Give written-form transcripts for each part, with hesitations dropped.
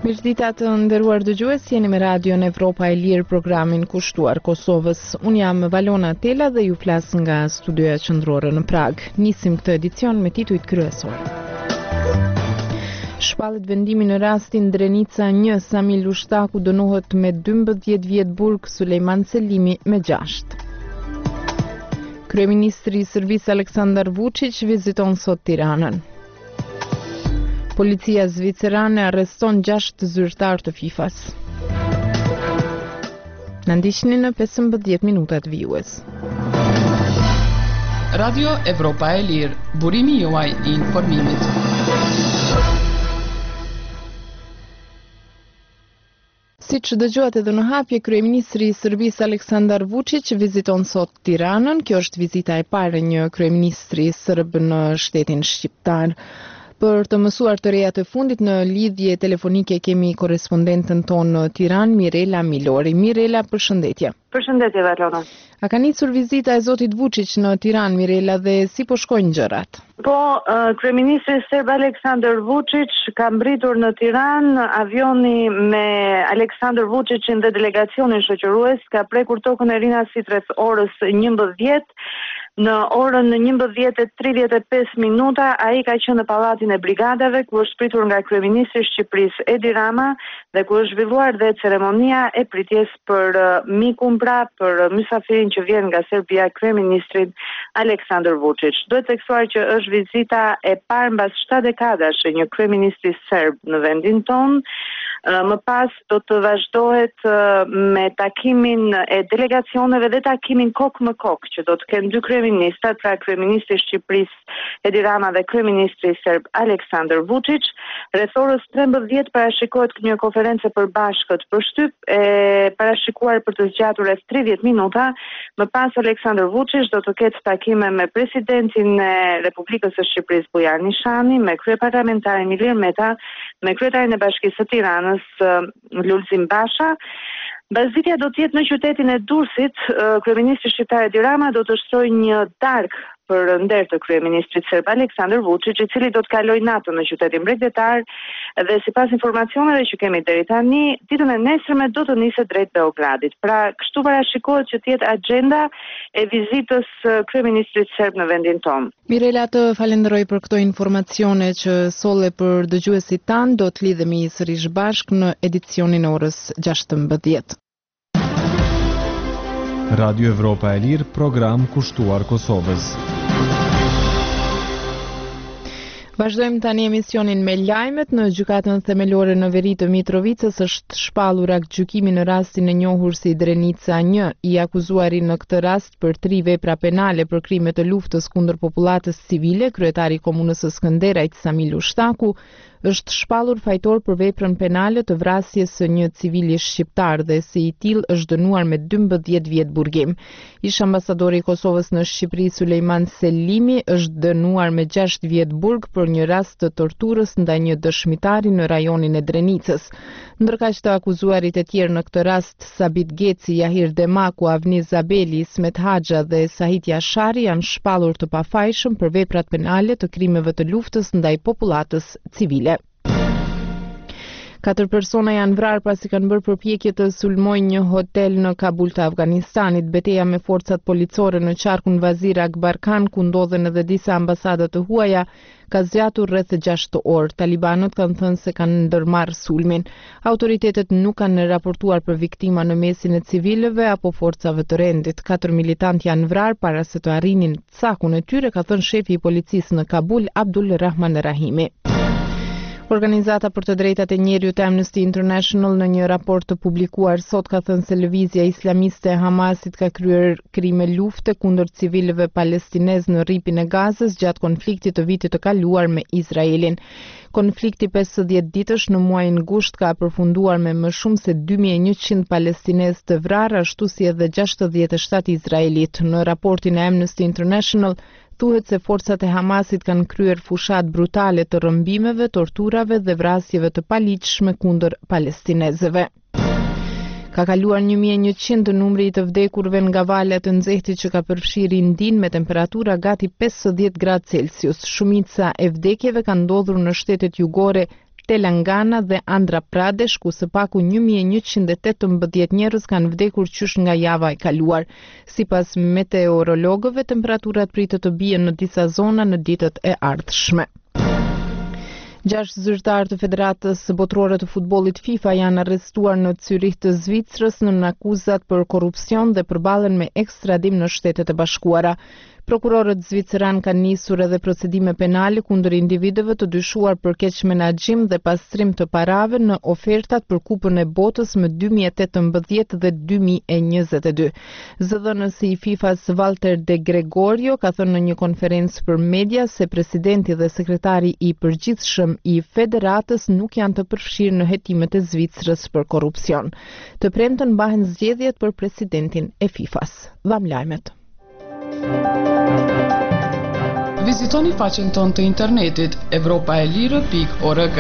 Mirëdita të nderuar dëgjues, jeni me Radion Evropa e Lirë, programin kushtuar Kosovës. Unë jam Valona Tela dhe ju flas nga studioja qendrore në Prag. Nisim këtë edicion me titujt kryesor. Shpallet vendimi në rastin Drenica 1, Samil Ushtaku dënohet me 12 vjet burg, Sulejman Selimi me 6. Kryeministri i Serbisë Aleksandar Vučić viziton sot Tiranën. Policia zvicerane arreston 6 zyrtar të FIFA-s. Në ndiqni në 15 minutat vijues. Radio Evropa e Lirë, burimi juaj i informimit. Siç dëgjuat edhe në hapje, kryeministri i Serbisë Aleksandar Vučić viziton sot Tiranën. Kjo është vizita e parë e një kryeministri serb në shtetin shqiptar. Për të mësuar të rejat e fundit, në lidhje telefonike kemi korespondentën tonë në Tiranë, Mirela Milori. Mirela, përshëndetje. Përshëndetje, Valona. A ka nicur vizita e zotit Vučić në Tiranë, Mirela, dhe si po shkojnë gjërat? Po, kryeministri serb Aleksandar Vučić ka mbritur në Tiranë. Avioni me Aleksandar Vučićin dhe delegacionin shoqërues ka prekur tokën e Rinasit rreth orës 11. Në orën 11:35 minuta, ai ka qenë në pallatin e brigadave, ku është pritur nga kryeministri i Shqipërisë Edi Rama dhe ku është zhvilluar dhe ceremonia e pritjes për mikun, pra për mysafirin që vjen nga Serbia, kryeministrin Aleksandar Vučić. Duhet të theksuar që është vizita e parë mbas 7 dekadash e një kryeministri serb në vendin tonë. Më pas do të vazhdohet me takimin e delegacioneve dhe takimin kokë më kokë që do të kenë dy kryeministrat, pra kryeministri i Shqipërisë Edi Rama dhe kryeministri serb Aleksandar Vučić. Rreth orës 13 parashikohet një konferencë përbashkët për shtyp e parashikuar për të zgjatur rreth 30 minuta. Më pas Aleksandar Vučić do të ketë takime me presidentin e Republikës së Shqipërisë Bujar Nishani, me kryeparlamentarin Ilir Meta, me kryetarin e Bashkisë së Tiranës Lulzim Basha. Bazitja do të jetë në qytetin e Durrësit. Kryeministri shqiptar Edi Rama do të shtrojë një darkë për nder të kryeministrit serb Aleksandar Vučić, i cili do të kalojë natën në qytetin mbretëtar dhe sipas informacioneve që kemi deri tani, ditën e nesërme do të niset drejt Beogradit. Pra, kështu parashikohet që të jetë agjenda e vizitës kryeministrit serb në vendin tonë. Mirela, të falenderoj për këto informacione që solle për dëgjuesit tanë. Do të lidhemi sërish bashkë në edicionin e orës 16. Radio Evropa e Lirë, program kushtuar Kosovës. Vazhdojmë tani emisionin me lajmet. Në gjykatën themelore në veri të Mitrovicës është shpallur aktgjykimi në rastin e njohur si Drenica 1, i akuzuari në këtë rast për 3 vepra penale për krime të luftës kundër popullatës civile. Kryetari i komunës së Skënderajt Samil Ushtaku është shpallur fajtor për veprën penale të vrasjes së një civili shqiptar dhe si i tillë është dënuar me 12 vjet burgim. Ish ambasadori i Kosovës në Shqipëri Sulejman Selimi është dënuar me 6 vjet burg për një rast të torturës ndaj një dëshmitari në rajonin e Drenicës. Ndërkaq të akuzuarit e tjerë në këtë rast, Sabit Geci, Jahir Demaku, Avni Zabeli, Ismet Haxha dhe Sahit Jashari janë shpallur të pafajshëm për veprat penale të krimeve të luftës ndaj popullatës civile. 4 persona janë vrarë pasi kanë bërë përpjekje të sulmojnë një hotel në Kabul të Afganistanit. Betejë me forcat policore në qarkun Vazir Akbar Khan, ku ndodhen edhe disa ambasada të huaja, ka zgjatur rreth 6 orë. Talibanët kanë thënë se kanë ndërmarrë sulmin. Autoritetet nuk kanë raportuar për viktima në mesin e civilëve apo forcave të rendit. 4 militantë janë vrarë para se të arrinin cakun e tyre, ka thënë shefi i policisë në Kabul, Abdul Rahman Rahimi. Organizata për të drejtat e njerëzit e Amnesty International në një raport të publikuar sot ka thënë se lëvizja islamiste e Hamasit ka kryer krime lufte kundër civilëve palestinez në rripin e Gazës gjatë konfliktit të vitit të kaluar me Izraelin. Konflikti 50 ditësh në muajin gusht ka përfunduar me më shumë se 2100 palestinez të vrarë, ashtu si edhe 67 izraelit. Në raportin e Amnesty International thuhet se forcat e Hamasit kanë kryer fushat brutale të rrëmbimeve, torturave dhe vrasjeve të paligjshme kundër palestinezëve. Ka kaluar 1100 numri i të vdekurve nga valet të nxehtit që ka përfshirë Indin me temperatura gati 50 gradë Celsius. Shumica e vdekjeve kanë ndodhur në shtetet jugore Telangana dhe Andhra Pradesh, ku së paku 1118 njerëz kanë vdekur qysh nga java e kaluar. Sipas meteorologëve, temperaturat pritet të bien në disa zona në ditët e ardhshme. 6 zyrtarë të Federatës Botërore të Futbollit FIFA janë arrestuar në Zyrich të Zvicrës në akuzat për korrupsion dhe përballen me ekstradim në Shtetet e Bashkuara. Prokurorët zviceran kanë nisur edhe procedime penale kundër individëve të dyshuar për keq menaxhim dhe pastrim të parave në ofertat për Kupën e Botës më 2018 dhe 2022. Zëdhënësi i FIFA-s Walter De Gregorio ka thënë në një konferencë për media se presidenti dhe sekretari i përgjithshëm i Federatës nuk janë të përfshirë në hetimet e Zvicrës për korrupsion. Të premten mbahen zgjedhjet për presidentin e FIFA-s. Dham lajmet. Vizitoni faqen tonë të internetit evropaelire.org.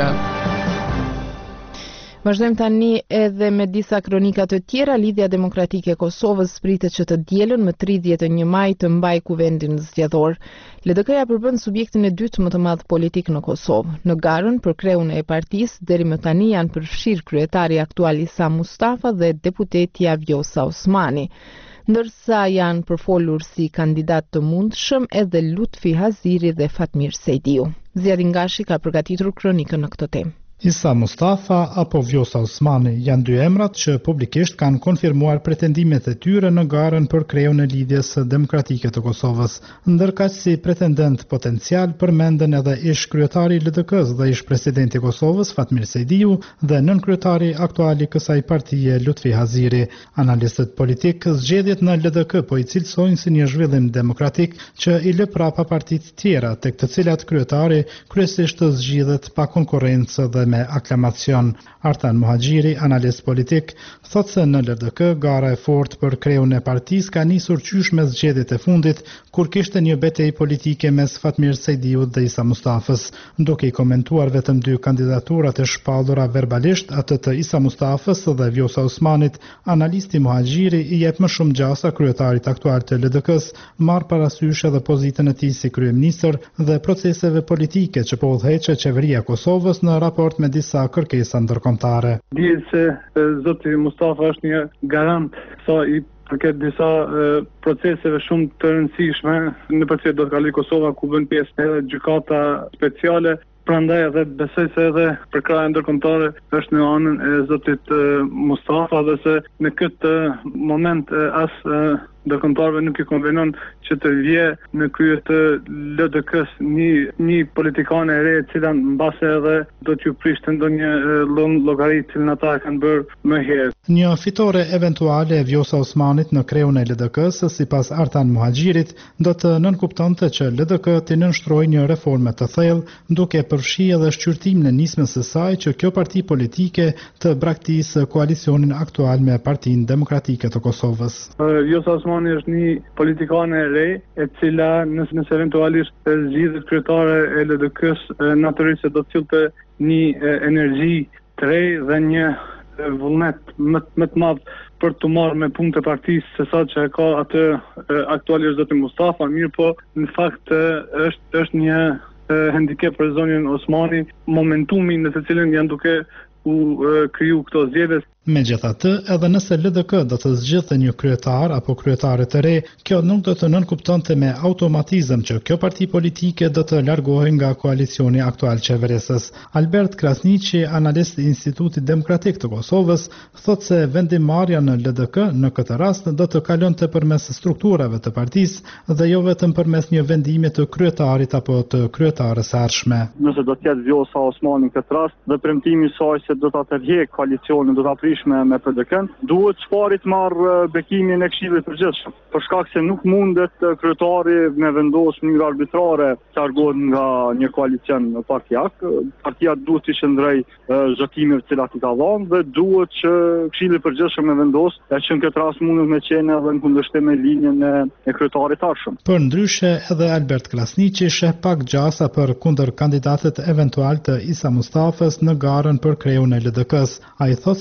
Vazhdojmë tani edhe me disa kronika të tjera. Lidhja Demokratike e Kosovës pritet që të dielën më 31 maj të mbajë kuvendin zgjedhor. LDK-ja përbën subjektin e dytë më të madh politik në Kosovë. Në garën për kreun e partisë deri më tani janë përfshirë kryetari aktual Isa Mustafa dhe deputetja Vjosa Osmani. Ndërsa janë përfolur si kandidat të mundshëm edhe Lutfi Haziri dhe Fatmir Sejdiu. Zjadin Gashi ka përgatitur kronikën në këtë temë. Isa Mustafa apo Vjosa Osmani janë dy emrat që publikisht kanë konfirmuar pretendimet e tyre në garën për kreun e Lidhjes Demokratike të Kosovës. Ndërkaq si pretendent potencial përmenden edhe ish kryetari i LDK-s dhe ish presidenti i Kosovës Fatmir Sejdiu dhe nën kryetari aktual i kësaj partie Lutfi Haziri. Analistët politik zgjedhjet në LDK po i cilësojnë si një zhvillim demokratik që i lë prapa partitë tjera tek të cilat kryetari kryesisht zgjidhet pa konkurrencë dhe me aklamacion. Artan Muhaxhiri, analist politik, thot se në LDK gara e fortë për kreun e partisë ka nisur qysh me zgjedhjet e fundit, kur kishte një betejë politike mes Fatmir Sejdiut dhe Isa Mustafës. Duke i komentuar vetëm dy kandidaturat e shpallura verbalisht, atë të Isa Mustafës dhe Vjosa Osmanit, analisti Muhaxhiri i jep më shumë gjasa kryetarit aktual të LDK-s, marr parasysh edhe pozitën e tij si kryeministër dhe proceseve politike që po udhëheqë qeveria e Kosovës në raport me disa kërkesa ndërkombëtare. Dihet se zoti Mustafa është një garant sa i përket disa proceseve shumë të rëndësishme në përcjell do të kalojë Kosova ku bën pjesë edhe gjykata speciale. Prandaj edhe besoj se edhe përkraja ndërkombëtare është në anën e zotit Mustafa dhe se në këtë moment as ndërkombëtarëve nuk i konvenon që të vje në krye të LDK-s një politikane e re e cila mbase edhe do t'ju prishte ndonjë llogaritë që ata kanë bërë më herë. Një fitore eventuale e Vjosa Osmanit në kreun e LDK-s, sipas Artan Muhaxhirit, do të nënkuptonte që LDK të nënshtrojë një reforme të thellë, duke përfshi edhe shqyrtimin e nismës së saj që kjo parti politike të braktisë koalicionin aktual me Partinë Demokratike të Kosovës. Vjosa Osmani është një politikane e re, e cila nëse eventualisht zgjidhet kryetare e LDK-s, natyrisht do të sillte një energji të re dhe një vullnet më të madh për të marrë me punë të partisë se sa që ka atë aktualisht zoti Mustafa, mirë po në fakt është një handicap për zonën Osmani, momentumi në të cilën janë duke u kriju këto zgjedhje. Megjithatë, edhe nëse LDK do të zgjidhte një kryetar apo kryetare të re, kjo nuk do të nënkuptonte me automatizëm që kjo parti politike do të largohej nga koalicioni aktual qeverisës. Albert Krasniqi, analist i Institutit Demokratik të Kosovës, thot se vendimarrja në LDK në këtë rast do të kalonte përmes strukturave të partisë dhe jo vetëm përmes një vendimi të kryetarit apo të kryetares së ardhshme. Nëse do të jetë Vjosa Osmani në këtë rast dhe premtimi i saj se do ta tërheq koalicionin, do ta me PDK-n, duhet çfarë të marrë bekimin e Këshillit të Përgjithshëm. Për shkak se nuk mundet kryetari me vendosë në mënyrë arbitrare të largohet nga një koalicion partijak. Partia duhet të shndrojë zgjatimet të cilat i ka dhënë dhe duhet që Këshilli i Përgjithshëm me vendosë që në këtë rast mundet me qenë edhe në kundërshtim me linjën e kryetarit të ardhshëm. Për ndryshe, edhe Albert Krasniqi sheh pak gjasa për kundër kandidatët eventual të Isa Mustafës në garën për kreun e LDK-s. Ai thotë se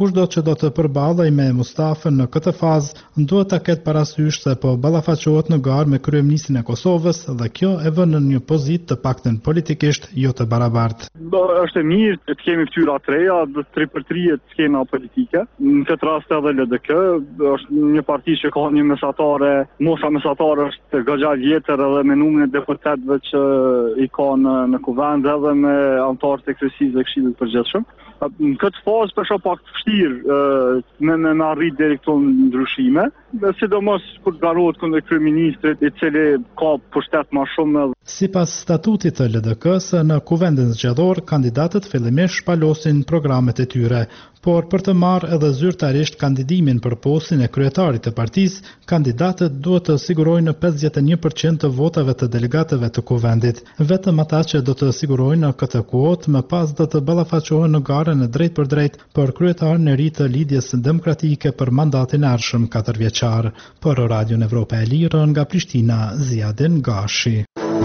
Kushdo që do të përballej me Mustafën në këtë fazë, duhet ta ketë parasysh se po ballafaqohet në garë me kryeministrin e Kosovës dhe kjo e vën në një pozitë të paktën politikisht jo të barabartë. Është e mirë të kemi fytyra të reja, dhe 3/3 skena politike. Në këtë rast edhe LDK është një parti që ka një mesatare, mosha mesatare është goxha vjetër edhe me numrin e deputetëve që i ka në kuvend edhe me anëtarët e kryesisë dhe Këshillit të Përgjithshëm. Në këtë fazë për shoh pak të vështirë me arrit deri këto ndryshime, sidomos kur garohet kundër kryeministrit i cili ka pushtet më shumë. Sipas statutit të LDK-s, në kuvendin zgjedhor kandidatët fillimisht shpalosin programet e tyre, por për të marrë edhe zyrtarisht kandidimin për postin e kryetarit të partisë, kandidatët duhet të sigurojnë 51% të votave të delegatëve të kuvendit. Vetëm ata që do të sigurojnë këtë kuotë më pas do të ballafaqohen në garën e drejt për kryetarin e ri të Lidhjes Demokratike për mandatin e ardhshëm 4 vjeçar. Për Radion Evropa e Lirë nga Prishtina, Ziadin Gashi.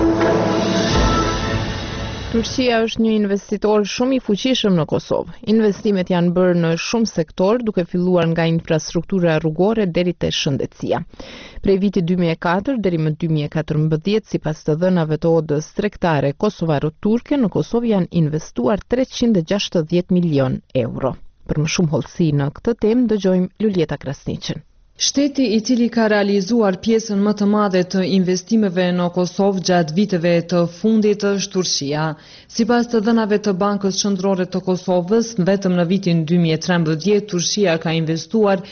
Turqia është një investitor shumë i fuqishëm në Kosovë. Investimet janë bërë në shumë sektor, duke filluar nga infrastruktura rrugore deri te shëndetësia. Prej vitit 2004 deri më 2014, sipas të dhënave të odës tregtare kosovaro-turke, në Kosovë janë investuar 360 milion euro. Për më shumë hollësi në këtë temë dëgjojmë Luljeta Krasniqën. Shteti i cili ka realizuar pjesën më të madhe të investimeve në Kosovë gjatë viteve të fundit është Turqia. Sipas të dhënave të Bankës Qendrore të Kosovës, vetëm në vitin 2013 Turqia ka investuar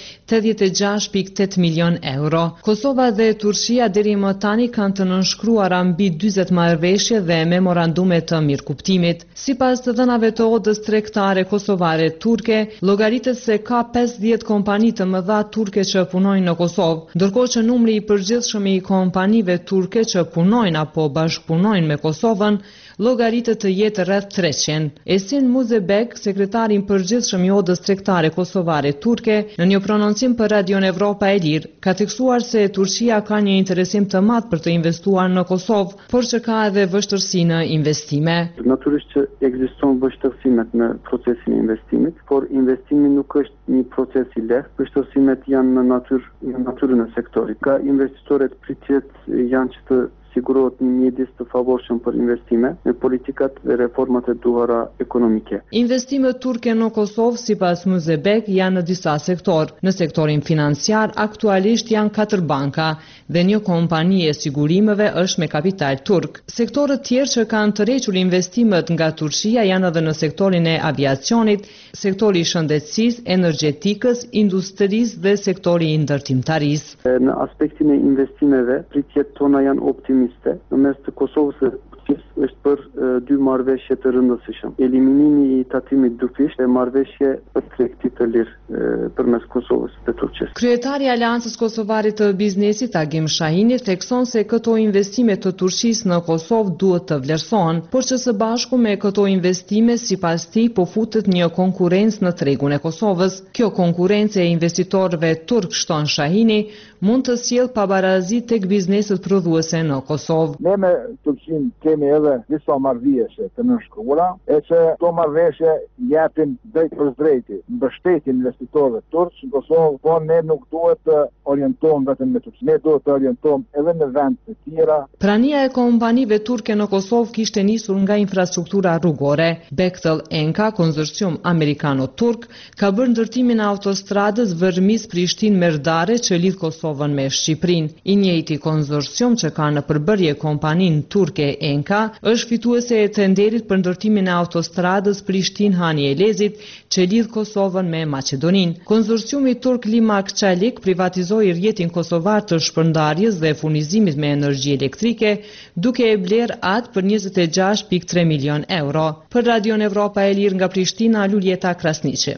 86.8 milion euro. Kosova dhe Turqia deri më tani kanë të nënshkruara mbi 40 marrëveshje dhe memorandume të mirëkuptimit. Sipas të dhënave të odës tregtare kosovare turke, llogaritet se ka 50 kompani të mëdha turke që punojnë në Kosovë, ndërkohë që numri i përgjithshëm i kompanive turke që punojnë apo bashkëpunojnë me Kosovën llogaritet të jetë rreth 300. Esin Muzebek, sekretari i përgjithshëm i odës tregtare kosovare turke, në një prononcim për Radion Evropa e Lirë, ka theksuar se Turqia ka një interesim të madh për të investuar në Kosovë, por që ka edhe vështirësi në investime. Natyrisht që ekziston vështirësimet në procesin e investimit, por investimi nuk është një proces i lehtë. Vështirësimet janë në natyrën e sektorit. Ka investitorët pritjet janë që të sigurohet një mjedis të favorshëm për investime me politikat dhe reformat e duhura ekonomike. Investimet turke në Kosovë, sipas Muzebek, janë në disa sektor. Në sektorin financiar, aktualisht janë 4 banka dhe një kompani e sigurimeve është me kapital turk. Sektorët tjerë që kanë tërhequr investimet nga Turqia janë edhe në sektorin e aviacionit, sektori i shëndetësisë, energjetikës, industrisë dhe sektori i ndërtimtarisë. Në aspektin e investimeve, pritjet tona janë optimiste. Në mes të Kosovës është për 2 marrëveshje të rëndësishëm. Eliminimi i tatimit dyfish e marrëveshje për tregti të lirë përmes Kosovës dhe Turqisë. Kryetari i Aleancës Kosovare të Biznesit Agim Shahini thekson se këto investime të Turqisë në Kosovë duhet të vlerësohen, por që së bashku me këto investime sipas tij po futet një konkurrencë në tregun e Kosovës. Kjo konkurrencë e investitorëve turk, shton Shahini, mund të sjellë pabarazi tek bizneset prodhuese në Kosovë. Ne me Turqinë kemi edhe disa marrëveshje të nënshkruara, e që këto marrëveshje japin drejt për drejti mbështetjen investitorëve turq në Kosovë, por ne nuk duhet të orientohem vetëm me Turqinë, ne duhet të orientohem edhe në vende të tjera. Prania e kompanive turke në Kosovë kishte nisur nga infrastruktura rrugore. Bechtel Enka, konsorcium amerikano-turk, ka bërë ndërtimin e autostradës Vërmis-Prishtinë-Merdare që lidh Kosovën me Shqipërinë. I njëjti konsorcium që ka në përbërje kompaninë turke Enka është fituese e tenderit për ndërtimin e autostradës Prishtinë-Hani-Elezit që lidh Kosovën me Maqedoninë. Konsorciumi turk Limak Çalik privatizoi rrjetin kosovar të shpërndarjes dhe furnizimit me energji elektrike, duke e blerë atë për 26.3 milion euro. Për Radion Evropa e Lirë nga Prishtina, Luljeta Krasniqi.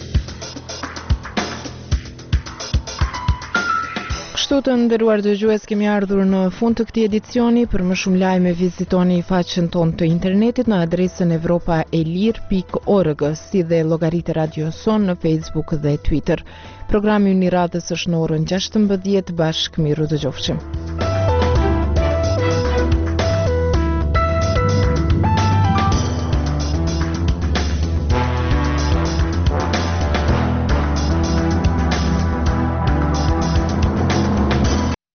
Kështu të nderuar dëgjues, kemi ardhur në fund të këtij edicioni. Për më shumë lajme vizitoni faqen tonë të internetit në adresën evropaelir.org, si dhe llogaritë Radio Son në Facebook dhe Twitter. Programi i radhës është në orën 16:00, bashkë miru dëgjofshim.